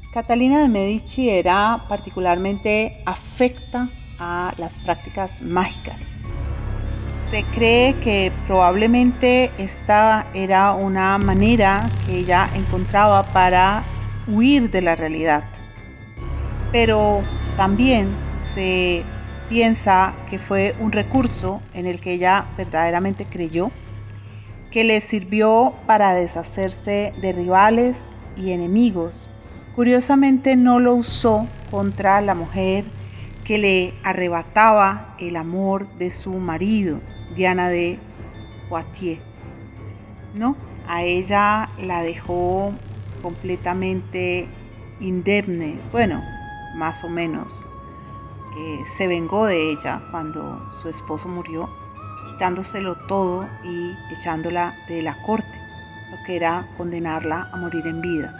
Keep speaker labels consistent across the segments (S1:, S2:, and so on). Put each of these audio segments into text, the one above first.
S1: Catalina de Medici era particularmente afecta a las prácticas mágicas. Se cree que probablemente esta era una manera que ella encontraba para huir de la realidad. Pero también se piensa que fue un recurso en el que ella verdaderamente creyó, que le sirvió para deshacerse de rivales y enemigos. Curiosamente no lo usó contra la mujer que le arrebataba el amor de su marido, Diana de Poitiers. No, a ella la dejó completamente indemne, bueno, más o menos. Se vengó de ella cuando su esposo murió, quitándoselo todo y echándola de la corte, lo que era condenarla a morir en vida.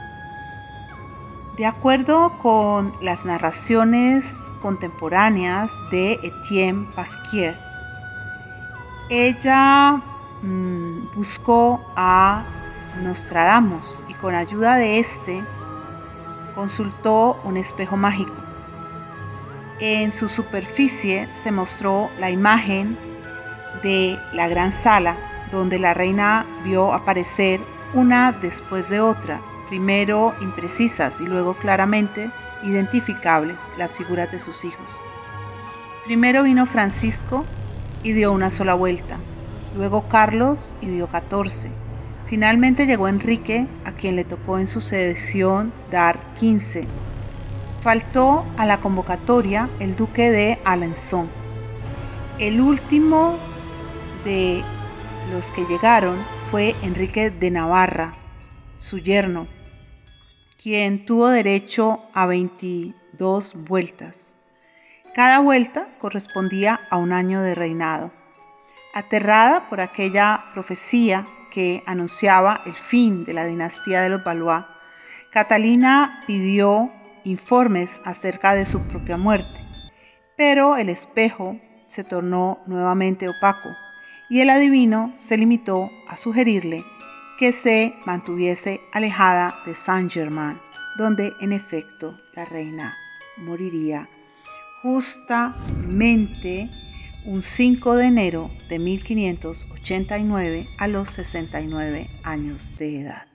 S1: De acuerdo con las narraciones contemporáneas de Etienne Pasquier, ella buscó a Nostradamus y con ayuda de este consultó un espejo mágico. En su superficie se mostró la imagen de la gran sala, donde la reina vio aparecer una después de otra, primero imprecisas y luego claramente identificables las figuras de sus hijos. Primero vino Francisco y dio una sola vuelta, luego Carlos y dio 14. Finalmente llegó Enrique, a quien le tocó en sucesión dar 15. Faltó a la convocatoria el duque de Alençon. El último de los que llegaron fue Enrique de Navarra, su yerno, quien tuvo derecho a 22 vueltas. Cada vuelta correspondía a un año de reinado. Aterrada por aquella profecía que anunciaba el fin de la dinastía de los Valois, Catalina pidió informes acerca de su propia muerte, pero el espejo se tornó nuevamente opaco y el adivino se limitó a sugerirle que se mantuviese alejada de Saint-Germain, donde en efecto la reina moriría justamente un 5 de enero de 1589 a los 69 años de edad.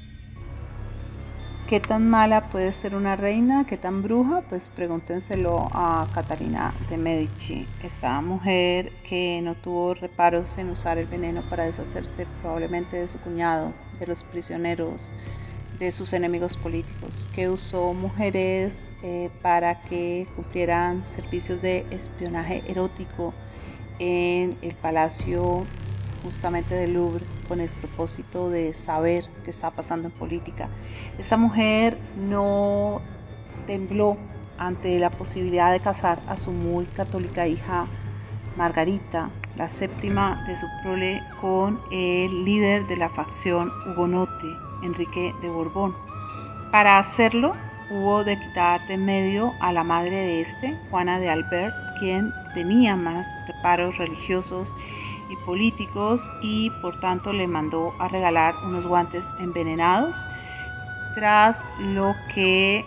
S1: ¿Qué tan mala puede ser una reina? ¿Qué tan bruja? Pues pregúntenselo a Catalina de Medici, esa mujer que no tuvo reparos en usar el veneno para deshacerse probablemente de su cuñado, de los prisioneros, de sus enemigos políticos, que usó mujeres para que cumplieran servicios de espionaje erótico en el palacio justamente del Louvre con el propósito de saber qué está pasando en política. Esa mujer no tembló ante la posibilidad de casar a su muy católica hija Margarita, la séptima de su prole, con el líder de la facción hugonote, Enrique de Borbón. Para hacerlo, hubo de quitar de en medio a la madre de este, Juana de Albert, quien tenía más reparos religiosos y políticos y por tanto le mandó a regalar unos guantes envenenados, tras lo que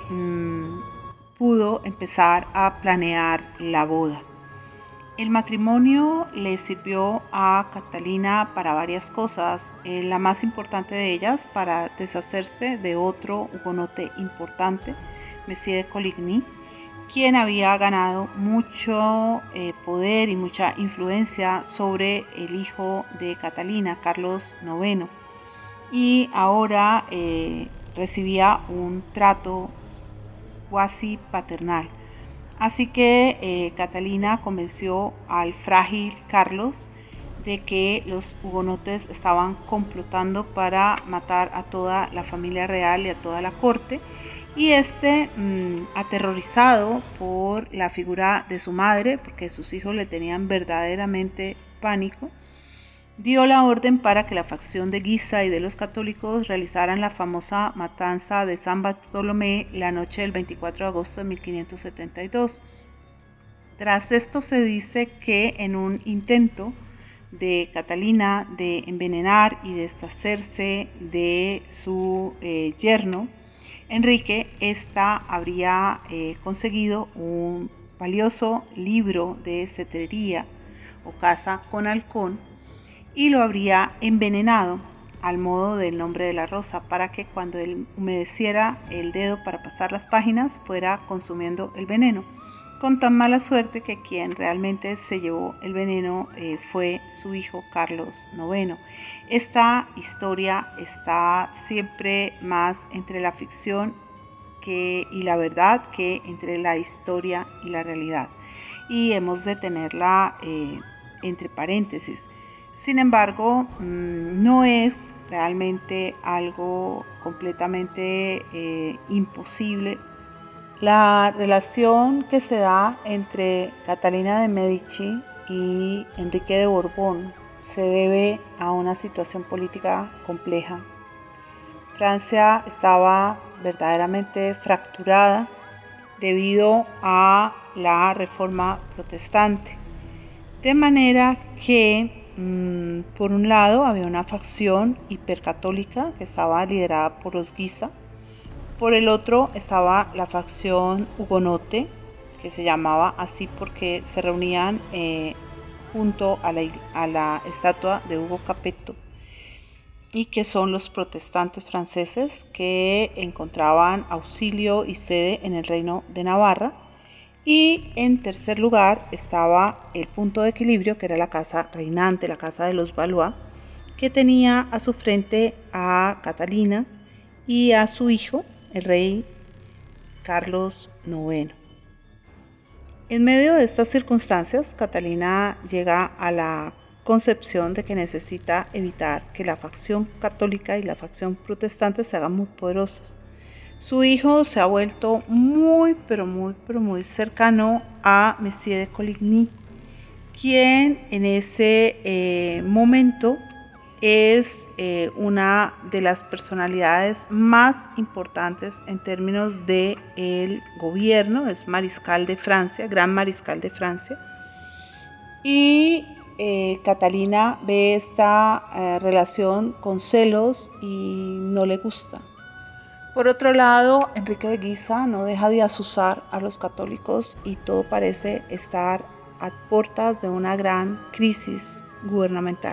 S1: pudo empezar a planear la boda. El matrimonio le sirvió a Catalina para varias cosas, la más importante de ellas para deshacerse de otro hugonote importante, Messier de Coligny, quien había ganado mucho poder y mucha influencia sobre el hijo de Catalina, Carlos IX, y ahora recibía un trato cuasi paternal. Así que Catalina convenció al frágil Carlos de que los hugonotes estaban complotando para matar a toda la familia real y a toda la corte, y aterrorizado por la figura de su madre, porque sus hijos le tenían verdaderamente pánico, dio la orden para que la facción de Guisa y de los católicos realizaran la famosa matanza de San Bartolomé la noche del 24 de agosto de 1572. Tras esto se dice que en un intento de Catalina de envenenar y deshacerse de su yerno, Enrique ésta habría conseguido un valioso libro de cetrería o caza con halcón y lo habría envenenado al modo del nombre de la rosa para que cuando él humedeciera el dedo para pasar las páginas fuera consumiendo el veneno, con tan mala suerte que quien realmente se llevó el veneno fue su hijo Carlos IX. Esta historia está siempre más entre la ficción y la verdad que entre la historia y la realidad, y hemos de tenerla entre paréntesis. Sin embargo, no es realmente algo completamente imposible. La relación que se da entre Catalina de Medici y Enrique de Borbón se debe a una situación política compleja. Francia estaba verdaderamente fracturada debido a la reforma protestante, de manera que por un lado había una facción hipercatólica que estaba liderada por los Guisa, por el otro estaba la facción hugonote, que se llamaba así porque se reunían junto a la estatua de Hugo Capetto, y que son los protestantes franceses que encontraban auxilio y sede en el reino de Navarra. Y en tercer lugar estaba el punto de equilibrio, que era la casa reinante, la casa de los Valois, que tenía a su frente a Catalina y a su hijo, el rey Carlos IX. En medio de estas circunstancias, Catalina llega a la concepción de que necesita evitar que la facción católica y la facción protestante se hagan muy poderosas. Su hijo se ha vuelto muy cercano a Messier de Coligny, quien en ese momento es una de las personalidades más importantes en términos de el gobierno, es mariscal de Francia, gran mariscal de Francia, y Catalina ve esta relación con celos y no le gusta. Por otro lado, Enrique de Guisa no deja de azuzar a los católicos y todo parece estar a puertas de una gran crisis gubernamental.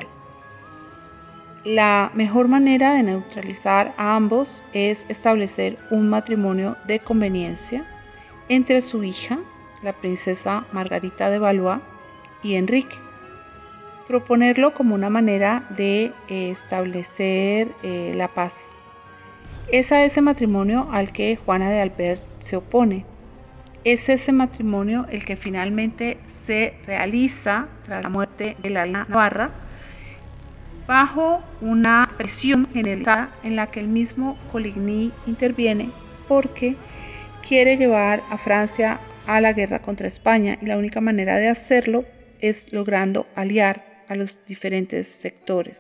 S1: La mejor manera de neutralizar a ambos es establecer un matrimonio de conveniencia entre su hija, la princesa Margarita de Valois, y Enrique. Proponerlo como una manera de establecer la paz. Es a ese matrimonio al que Juana de Albert se opone. Es ese matrimonio el que finalmente se realiza tras la muerte de la reina Navarra, bajo una presión generalizada en la que el mismo Coligny interviene porque quiere llevar a Francia a la guerra contra España, y la única manera de hacerlo es logrando aliar a los diferentes sectores.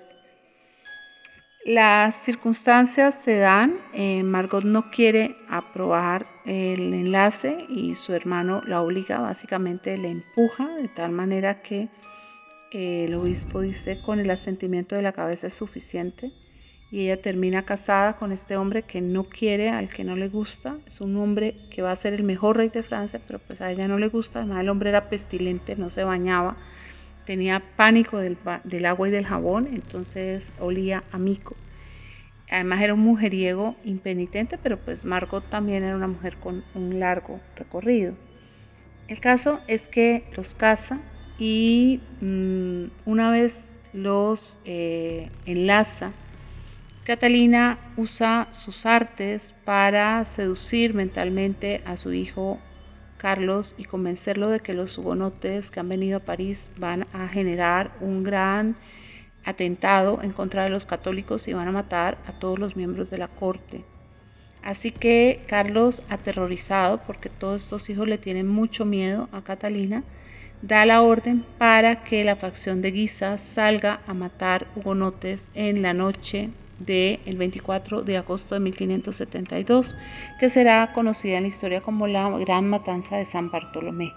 S1: Las circunstancias se dan, Margot no quiere aprobar el enlace y su hermano la obliga, básicamente le empuja, de tal manera que el obispo dice con el asentimiento de la cabeza es suficiente, y ella termina casada con este hombre que no quiere, al que no le gusta. Es un hombre que va a ser el mejor rey de Francia, pero pues a ella no le gusta. Además, el hombre era pestilente, no se bañaba, tenía pánico del agua y del jabón, entonces olía a mico. Además era un mujeriego impenitente, pero pues Margot también era una mujer con un largo recorrido. El caso es que los casa y una vez los enlaza, Catalina usa sus artes para seducir mentalmente a su hijo Carlos y convencerlo de que los hugonotes que han venido a París van a generar un gran atentado en contra de los católicos y van a matar a todos los miembros de la corte. Así que Carlos, aterrorizado porque todos estos hijos le tienen mucho miedo a Catalina, da la orden para que la facción de Guisa salga a matar hugonotes en la noche del 24 de agosto de 1572, que será conocida en la historia como la Gran Matanza de San Bartolomé.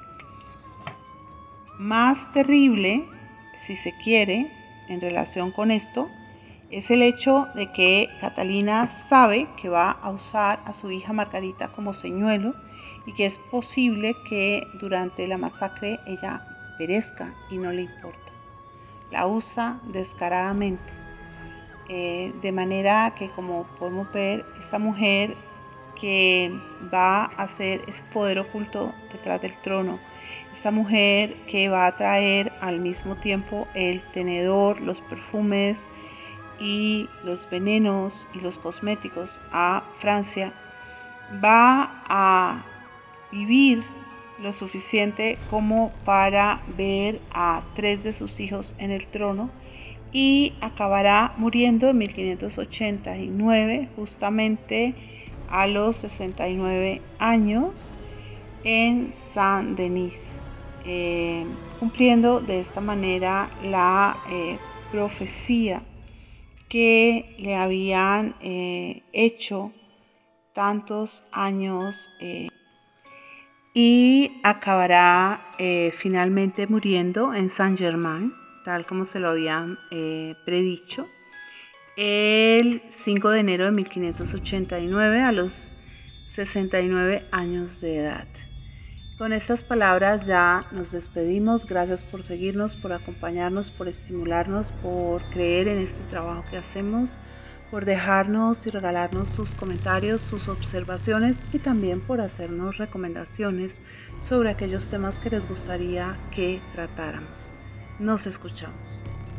S1: Más terrible, si se quiere, en relación con esto, Es el hecho de que Catalina sabe que va a usar a su hija Margarita como señuelo y que es posible que durante la masacre ella perezca y no le importa. La usa descaradamente, de manera que, como podemos ver, esta mujer que va a hacer ese poder oculto detrás del trono, esta mujer que va a traer al mismo tiempo el tenedor, los perfumes y los venenos y los cosméticos a Francia, va a vivir lo suficiente como para ver a 3 de sus hijos en el trono y acabará muriendo en 1589, justamente a los 69 años, en Saint-Denis, cumpliendo de esta manera la profecía que le habían hecho tantos años, y acabará finalmente muriendo en Saint-Germain, tal como se lo habían predicho, el 5 de enero de 1589 a los 69 años de edad. Con estas palabras ya nos despedimos. Gracias por seguirnos, por acompañarnos, por estimularnos, por creer en este trabajo que hacemos, por dejarnos y regalarnos sus comentarios, sus observaciones y también por hacernos recomendaciones sobre aquellos temas que les gustaría que tratáramos. Nos escuchamos.